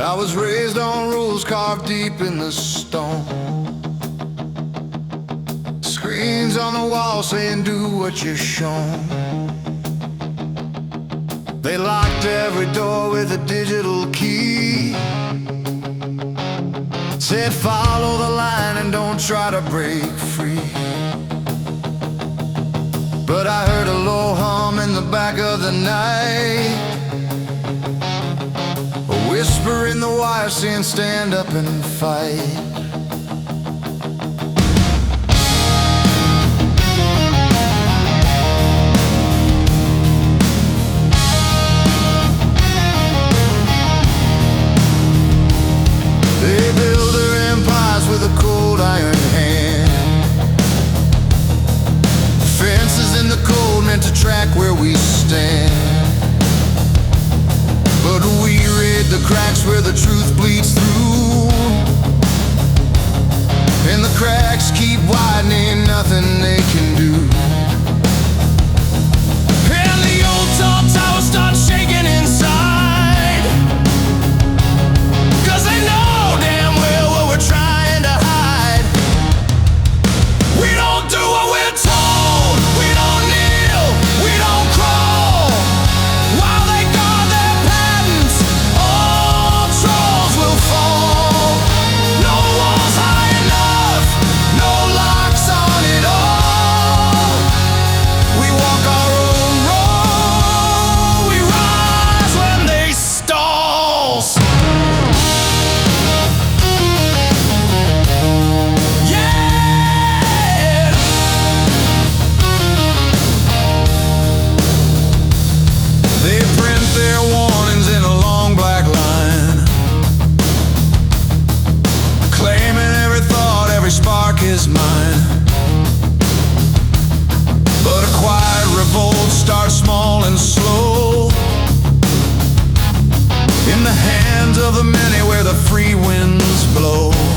I was raised on rules carved deep in the stone. Screens on the wall saying do what you're shown. They locked every door with a digital key. Said follow the line and don't try to break free. But I heard a low hum in the back of the night, a whisper in the wire saying stand up and fight. They build their empires with a cold iron hand. Fences in the cold meant to track where we stand. But we raid the cracks where the truth bleeds through, and the cracks keep widening, nothing they can do. And the old tall tower starts shaking inside, 'cause they know damn well what we're trying to hide. We don't do what we're told, we don't kneel, we don't crawl. While they guard their patents, all trolls will fall. No walls high enough, no locks on it all. We walk our own road, we rise when they stalls. Yeah! They print their warnings in a long black line, claiming every thought, every spark is mine. But a quiet revolt starts small and slow, in the hands of the many where the free winds blow.